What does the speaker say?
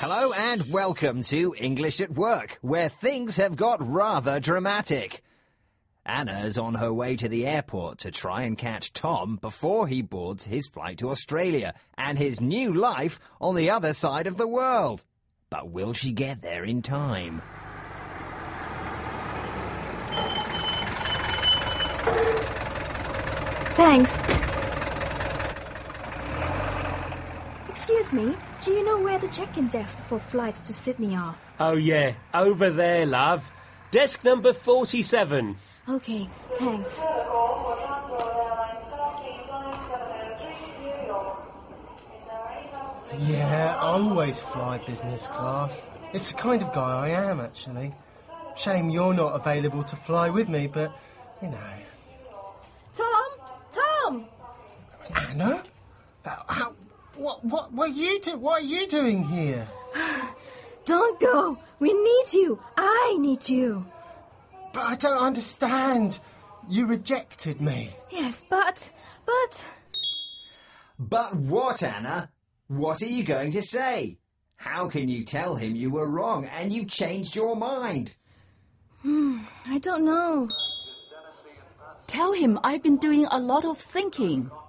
Hello and welcome to English at Work, where things have got rather dramatic. Anna's on her way to the airport to try and catch Tom before he boards his flight to Australia and his new life on the other side of the world. But will she get there in time? Thanks. Excuse me, do you know where the check-in desk for flights to Sydney are? Oh, yeah, over there, love. Desk number 47. Okay, thanks. Yeah, I always fly business class. It's the kind of guy I am, actually. Shame you're not available to fly with me, but, you know. Tom! Anna? What are you doing here? Don't go! We need you! I need you! But I don't understand. You rejected me. Yes, but... But what, Anna? What are you going to say? How can you tell him you were wrong and you've changed your mind? I don't know. Tell him I've been doing a lot of thinking.